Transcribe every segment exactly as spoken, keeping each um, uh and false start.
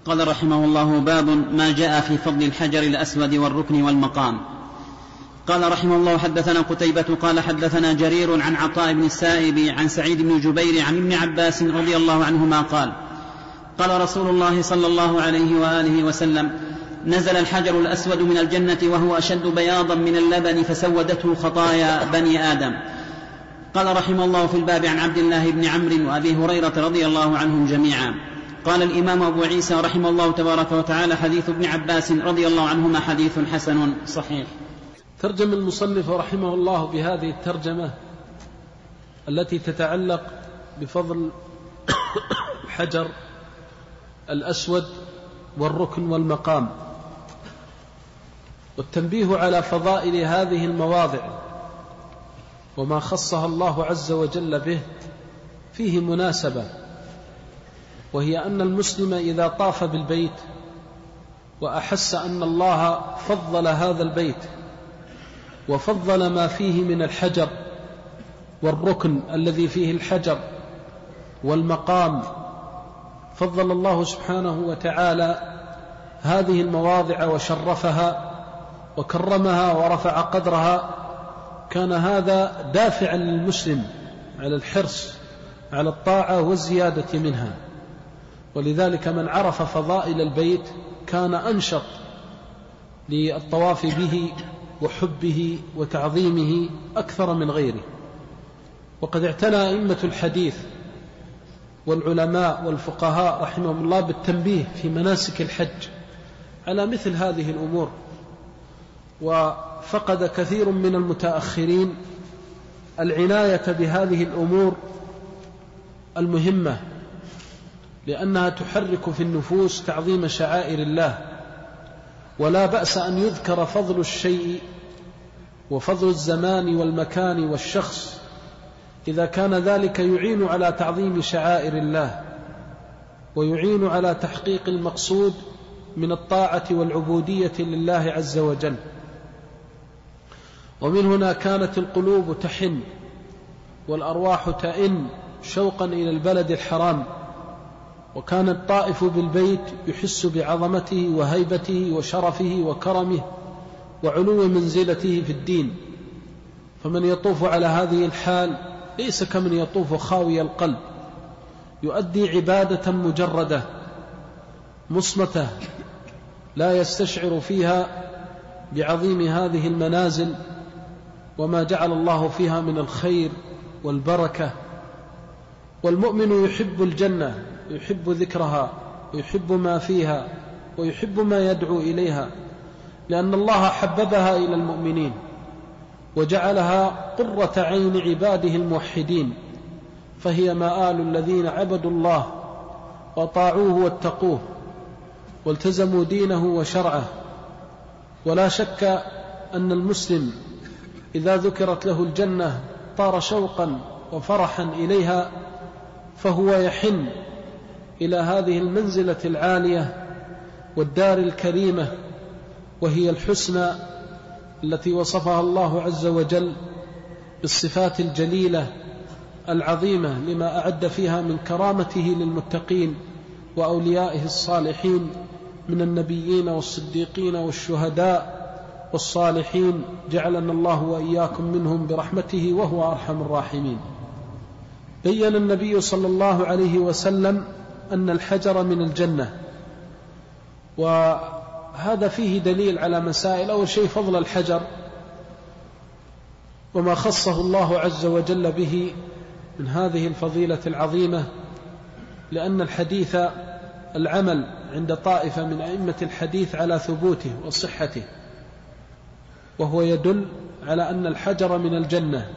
قال رحمه الله: باب ما جاء في فضل الحجر الأسود والركن والمقام. قال رحمه الله: حدثنا قتيبة قال حدثنا جرير عن عطاء بن السائب عن سعيد بن جبير عن ابن عباس رضي الله عنهما قال: قال رسول الله صلى الله عليه وآله وسلم: نزل الحجر الأسود من الجنة وهو أشد بياضا من اللبن فسودته خطايا بني آدم. قال رحمه الله: في الباب عن عبد الله بن عمرو وأبي هريرة رضي الله عنهم جميعا. قال الإمام أبو عيسى رحمه الله تبارك وتعالى: حديث ابن عباس رضي الله عنهما حديث حسن صحيح. ترجم المصنف رحمه الله بهذه الترجمة التي تتعلق بفضل الحجر الأسود والركن والمقام، والتنبيه على فضائل هذه المواضع وما خصها الله عز وجل به فيه مناسبة، وهي أن المسلم إذا طاف بالبيت وأحس أن الله فضل هذا البيت وفضل ما فيه من الحجر والركن الذي فيه الحجر والمقام، فضل الله سبحانه وتعالى هذه المواضع وشرفها وكرمها ورفع قدرها، كان هذا دافعا للمسلم على الحرص على الطاعة والزيادة منها. ولذلك من عرف فضائل البيت كان أنشط للطواف به وحبه وتعظيمه أكثر من غيره. وقد اعتنى أئمة الحديث والعلماء والفقهاء رحمهم الله بالتنبيه في مناسك الحج على مثل هذه الأمور، وفقد كثير من المتأخرين العناية بهذه الأمور المهمة، لأنها تحرك في النفوس تعظيم شعائر الله. ولا بأس أن يذكر فضل الشيء وفضل الزمان والمكان والشخص إذا كان ذلك يعين على تعظيم شعائر الله ويعين على تحقيق المقصود من الطاعة والعبودية لله عز وجل. ومن هنا كانت القلوب تحن والأرواح تئن شوقا إلى البلد الحرام، وكان الطائف بالبيت يحس بعظمته وهيبته وشرفه وكرمه وعلو منزلته في الدين. فمن يطوف على هذه الحال ليس كمن يطوف خاوي القلب يؤدي عبادة مجردة مصمتة لا يستشعر فيها بعظيم هذه المنازل وما جعل الله فيها من الخير والبركة. والمؤمن يحب الجنة، يحب ذكرها ويحب ما فيها ويحب ما يدعو إليها، لأن الله حببها إلى المؤمنين وجعلها قرة عين عباده الموحدين، فهي مآل الذين عبدوا الله وطاعوه واتقوه والتزموا دينه وشرعه. ولا شك أن المسلم إذا ذكرت له الجنة طار شوقا وفرحا إليها، فهو يحن إلى هذه المنزلة العالية والدار الكريمة، وهي الحسنى التي وصفها الله عز وجل بالصفات الجليلة العظيمة لما أعد فيها من كرامته للمتقين وأوليائه الصالحين من النبيين والصديقين والشهداء والصالحين، جعلنا الله وإياكم منهم برحمته وهو أرحم الراحمين. بيّن النبي صلى الله عليه وسلم أن الحجر من الجنة، وهذا فيه دليل على مسائل. أول شيء فضل الحجر وما خصه الله عز وجل به من هذه الفضيلة العظيمة، لأن الحديث العمل عند طائفة من أئمة الحديث على ثبوته وصحته، وهو يدل على أن الحجر من الجنة.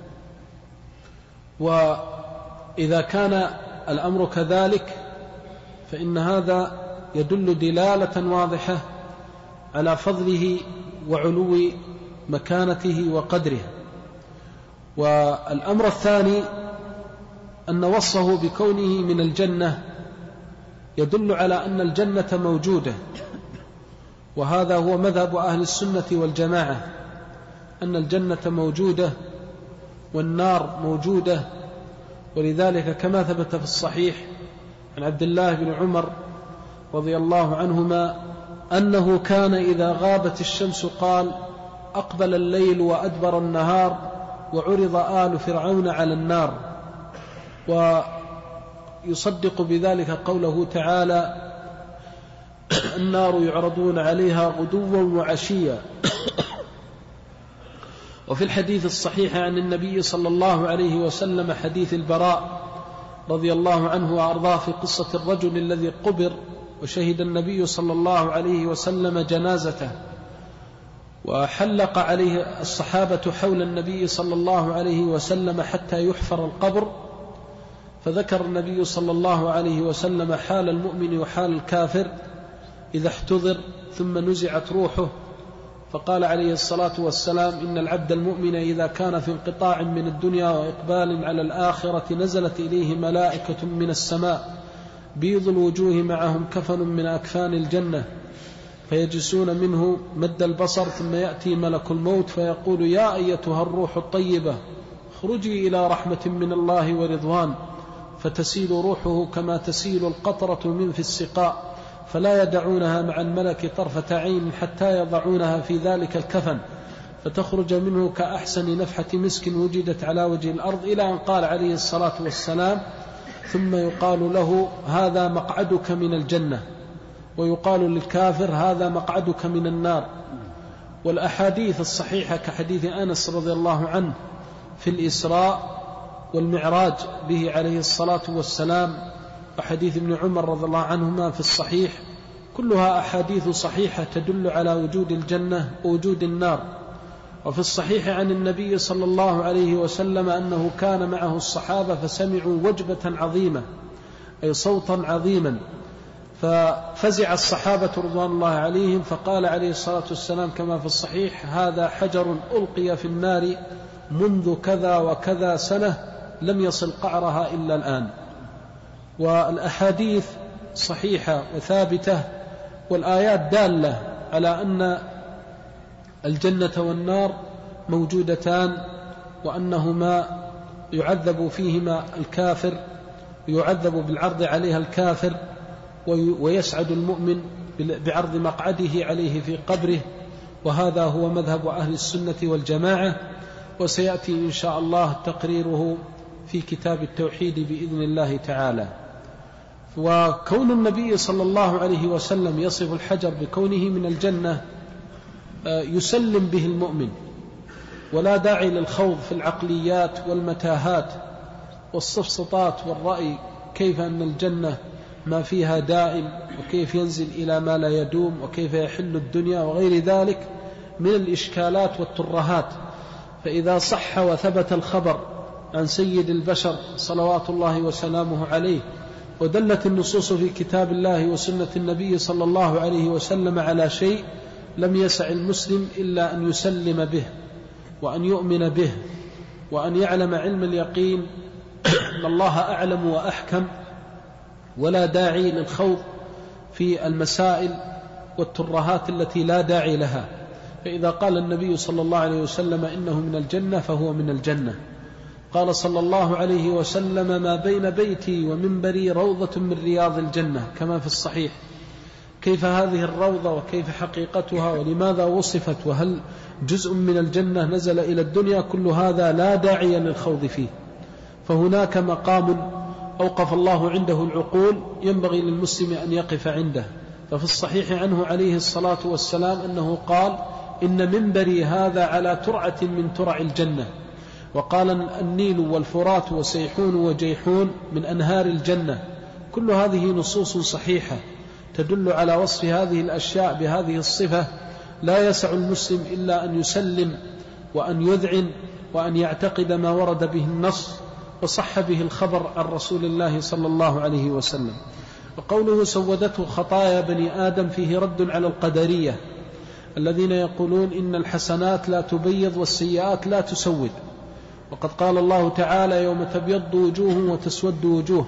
وإذا كان الأمر كذلك فإن هذا يدل دلالة واضحة على فضله وعلو مكانته وقدره. والأمر الثاني أن وصفه بكونه من الجنة يدل على أن الجنة موجودة، وهذا هو مذهب أهل السنة والجماعة، أن الجنة موجودة والنار موجودة. ولذلك كما ثبت في الصحيح عن عبد الله بن عمر رضي الله عنهما أنه كان إذا غابت الشمس قال: أقبل الليل وأدبر النهار وعرض آل فرعون على النار. ويصدق بذلك قوله تعالى: النار يعرضون عليها غدوا وعشيا. وفي الحديث الصحيح عن النبي صلى الله عليه وسلم حديث البراء رضي الله عنه وأرضاه في قصة الرجل الذي قبر وشهد النبي صلى الله عليه وسلم جنازته، وحلق عليه الصحابة حول النبي صلى الله عليه وسلم حتى يحفر القبر، فذكر النبي صلى الله عليه وسلم حال المؤمن وحال الكافر إذا احتضر ثم نزعت روحه، فقال عليه الصلاة والسلام: إن العبد المؤمن إذا كان في انقطاع من الدنيا وإقبال على الآخرة نزلت إليه ملائكة من السماء بيض الوجوه معهم كفن من أكفان الجنة، فيجلسون منه مد البصر، ثم يأتي ملك الموت فيقول: يا أيتها الروح الطيبة اخرجي إلى رحمة من الله ورضوان، فتسيل روحه كما تسيل القطرة من في السقاء، فلا يدعونها مع الملك طرفة عين حتى يضعونها في ذلك الكفن، فتخرج منه كأحسن نفحة مسك وجدت على وجه الأرض، إلى أن قال عليه الصلاة والسلام: ثم يقال له: هذا مقعدك من الجنة، ويقال للكافر: هذا مقعدك من النار. والأحاديث الصحيحة كحديث أنس رضي الله عنه في الإسراء والمعراج به عليه الصلاة والسلام، وحديث ابن عمر رضي الله عنهما في الصحيح، كلها أحاديث صحيحة تدل على وجود الجنة ووجود النار. وفي الصحيح عن النبي صلى الله عليه وسلم أنه كان معه الصحابة فسمعوا وجبة عظيمة، أي صوتا عظيما، ففزع الصحابة رضوان الله عليهم، فقال عليه الصلاة والسلام كما في الصحيح: هذا حجر ألقي في النار منذ كذا وكذا سنة لم يصل قعرها إلا الآن. والأحاديث صحيحة وثابتة، والآيات دالة على أن الجنة والنار موجودتان، وأنهما يعذب فيهما الكافر، يعذب بالعرض عليها الكافر، ويسعد المؤمن بعرض مقعده عليه في قبره، وهذا هو مذهب أهل السنة والجماعة، وسيأتي إن شاء الله تقريره في كتاب التوحيد بإذن الله تعالى. وكون النبي صلى الله عليه وسلم يصف الحجر بكونه من الجنة يسلم به المؤمن، ولا داعي للخوض في العقليات والمتاهات والسفسطات والرأي، كيف أن الجنة ما فيها دائم، وكيف ينزل إلى ما لا يدوم، وكيف يحل الدنيا، وغير ذلك من الإشكالات والترهات. فإذا صح وثبت الخبر عن سيد البشر صلوات الله وسلامه عليه، ودلت النصوص في كتاب الله وسنة النبي صلى الله عليه وسلم على شيء، لم يسع المسلم إلا أن يسلم به، وأن يؤمن به، وأن يعلم علم اليقين أن الله أعلم وأحكم، ولا داعي للخوض في المسائل والترهات التي لا داعي لها. فإذا قال النبي صلى الله عليه وسلم إنه من الجنة فهو من الجنة. قال صلى الله عليه وسلم: ما بين بيتي ومنبري روضة من رياض الجنة، كما في الصحيح. كيف هذه الروضة، وكيف حقيقتها، ولماذا وصفت، وهل جزء من الجنة نزل إلى الدنيا؟ كل هذا لا داعي للخوض فيه، فهناك مقام أوقف الله عنده العقول ينبغي للمسلم أن يقف عنده. ففي الصحيح عنه عليه الصلاة والسلام أنه قال: إن منبري هذا على ترعة من ترع الجنة. وقال: النيل والفرات وسيحون وجيحون من أنهار الجنة. كل هذه نصوص صحيحة تدل على وصف هذه الأشياء بهذه الصفة. لا يسع المسلم إلا أن يسلم وأن يذعن وأن يعتقد ما ورد به النص وصح به الخبر عن رسول الله صلى الله عليه وسلم. وقوله: سودته خطايا بني آدم فيه رد على القدرية الذين يقولون إن الحسنات لا تبيض والسيئات لا تسود. وقد قال الله تعالى: يوم تبيض وجوه وتسود وجوه،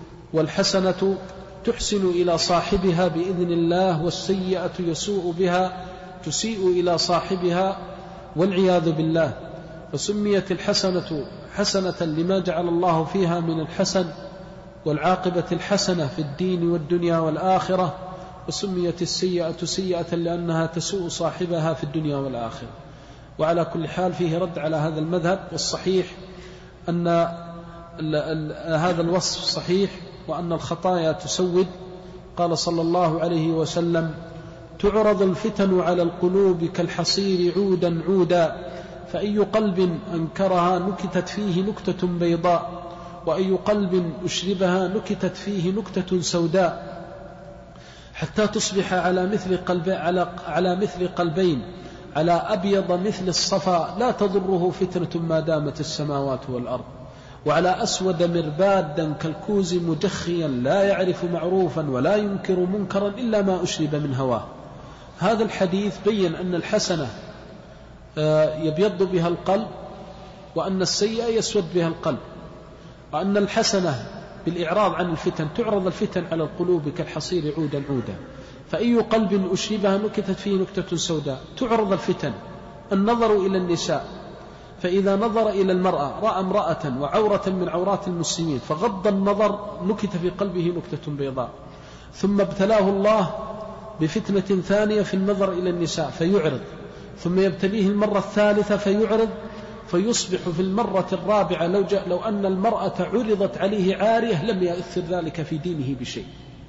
والحسنة تحسن إلى صاحبها بإذن الله، والسيئة يسوء بها تسيء إلى صاحبها والعياذ بالله. فسميت الحسنة حسنة لما جعل الله فيها من الحسن والعاقبة الحسنة في الدين والدنيا والآخرة، وسميت السيئة سيئة لأنها تسوء صاحبها في الدنيا والآخرة. وعلى كل حال فيه رد على هذا المذهب، والصحيح أن هذا الوصف صحيح، وأن الخطايا تسود. قال صلى الله عليه وسلم: تعرض الفتن على القلوب كالحصير عودا عودا، فأي قلب أنكرها نكتت فيه نكتة بيضاء، وأي قلب أشربها نكتت فيه نكتة سوداء، حتى تصبح على مثل قلب على على مثل قلبين على أبيض مثل الصفا، لا تضره فتنة ما دامت السماوات والأرض، وعلى أسود مربادا كالكوز مجخيا لا يعرف معروفا ولا ينكر منكرا إلا ما أشرب من هواه. هذا الحديث بين أن الحسنة يبيض بها القلب، وأن السيئة يسود بها القلب، وأن الحسنة بالإعراض عن الفتن تعرض الفتن على القلوب كالحصير عودا عودا، فأي قلب أشربها نكتت فيه نكتة سوداء. تعرض الفتن، النظر إلى النساء، فإذا نظر إلى المرأة رأى امرأة وعورة من عورات المسلمين فغض النظر نكت في قلبه نكتة بيضاء، ثم ابتلاه الله بفتنة ثانية في النظر إلى النساء فيعرض، ثم يبتليه المرة الثالثة فيعرض، فيصبح في المرة الرابعة لو, لو أن المرأة عرضت عليه عارية لم يؤثر ذلك في دينه بشيء.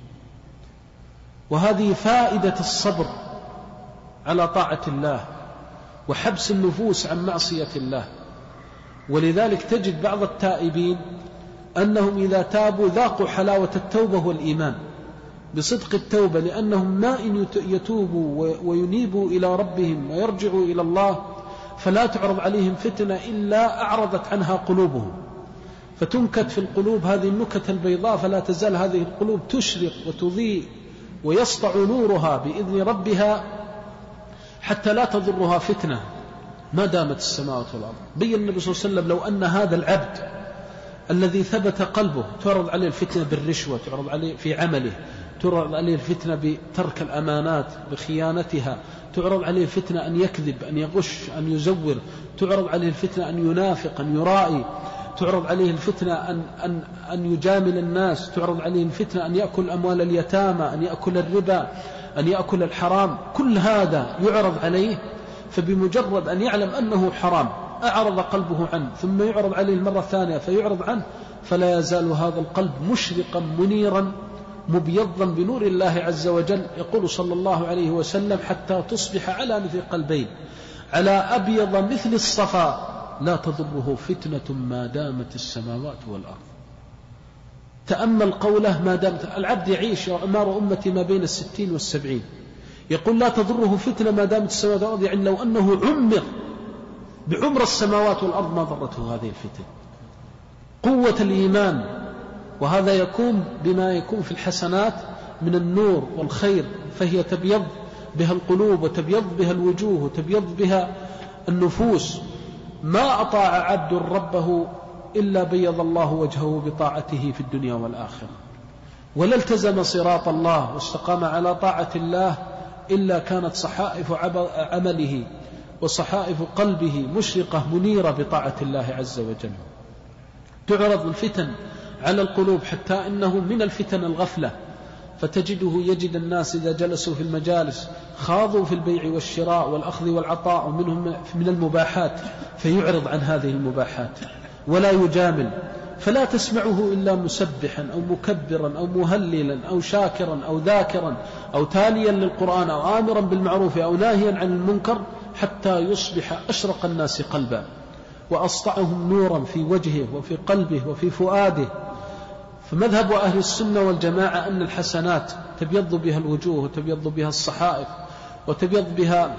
وهذه فائدة الصبر على طاعة الله وحبس النفوس عن معصية الله. ولذلك تجد بعض التائبين أنهم إذا تابوا ذاقوا حلاوة التوبة والإيمان بصدق التوبة، لأنهم ما إن يتوبوا وينيبوا إلى ربهم ويرجعوا إلى الله فلا تعرض عليهم فتنة إلا أعرضت عنها قلوبهم، فتنكت في القلوب هذه النكت البيضاء، فلا تزال هذه القلوب تشرق وتضيء ويسطع نورها بإذن ربها حتى لا تضرها فتنة ما دامت السماوات والأرض. بين النبي صلى الله عليه وسلم لو أن هذا العبد الذي ثبت قلبه تعرض عليه الفتنة بالرشوة، تعرض عليه في عمله، تعرض عليه الفتنة بترك الأمانات بخيانتها، تعرض عليه الفتنة أن يكذب، أن يغش، أن يزور، تعرض عليه الفتنة أن ينافق، أن يرائي، تعرض عليه الفتنة أن, أن, أن يجامل الناس، تعرض عليه الفتنة أن يأكل أموال اليتامى، أن يأكل الربا، أن يأكل الحرام، كل هذا يعرض عليه، فبمجرد أن يعلم أنه حرام أعرض قلبه عنه، ثم يعرض عليه المرة الثانية فيعرض عنه، فلا يزال هذا القلب مشرقا منيرا مبيضا بنور الله عز وجل. يقول صلى الله عليه وسلم: حتى تصبح على مثل قلبين على أبيض مثل الصفا لا تضره فتنة ما دامت السماوات والأرض. تأمل قوله ما دامت، العبد يعيش أعمار أمتي ما بين الستين والسبعين، يقول لا تضره فتنة ما دامت السماوات والأرض، يعني لو أنه عمر بعمر السماوات والأرض ما ضرته هذه الفتنة. قوة الإيمان، وهذا يكون بما يكون في الحسنات من النور والخير، فهي تبيض بها القلوب وتبيض بها الوجوه وتبيض بها النفوس. ما أطاع عبد ربه إلا بيض الله وجهه بطاعته في الدنيا والآخرة، ولا التزم صراط الله واستقام على طاعة الله إلا كانت صحائف عمله وصحائف قلبه مشرقة منيرة بطاعة الله عز وجل. تعرض الفتن على القلوب حتى إنه من الفتن الغفلة، فتجده يجد الناس إذا جلسوا في المجالس خاضوا في البيع والشراء والأخذ والعطاء، ومنهم من المباحات فيعرض عن هذه المباحات ولا يجامل، فلا تسمعه إلا مسبحا أو مكبرا أو مهللا أو شاكرا أو ذاكرا أو تاليا للقرآن أو آمرا بالمعروف أو ناهيا عن المنكر، حتى يصبح أشرق الناس قلبا وأسطعهم نورا في وجهه وفي قلبه وفي فؤاده. فمذهب أهل السنة والجماعة أن الحسنات تبيض بها الوجوه وتبيض بها الصحائف وتبيض بها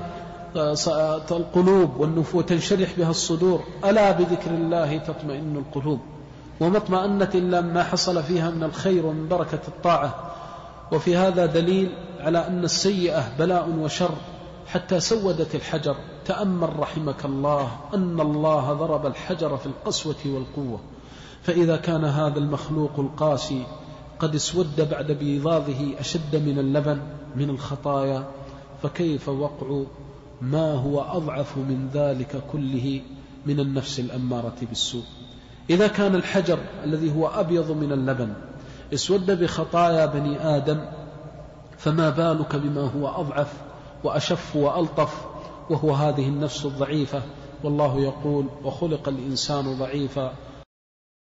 القلوب والنفوس وتنشرح بها الصدور. ألا بذكر الله تطمئن القلوب، وما اطمأنت إلا ما حصل فيها من الخير ومن بركة الطاعة. وفي هذا دليل على أن السيئة بلاء وشر حتى سودت الحجر. تأمل رحمك الله أن الله ضرب الحجر في القسوة والقوة، فإذا كان هذا المخلوق القاسي قد اسود بعد بيضاضه أشد من اللبن من الخطايا، فكيف وقع ما هو أضعف من ذلك كله من النفس الأمارة بالسوء؟ إذا كان الحجر الذي هو أبيض من اللبن اسود بخطايا بني آدم، فما بالك بما هو أضعف وأشف وألطف، وهو هذه النفس الضعيفة. والله يقول: وخلق الإنسان ضعيفا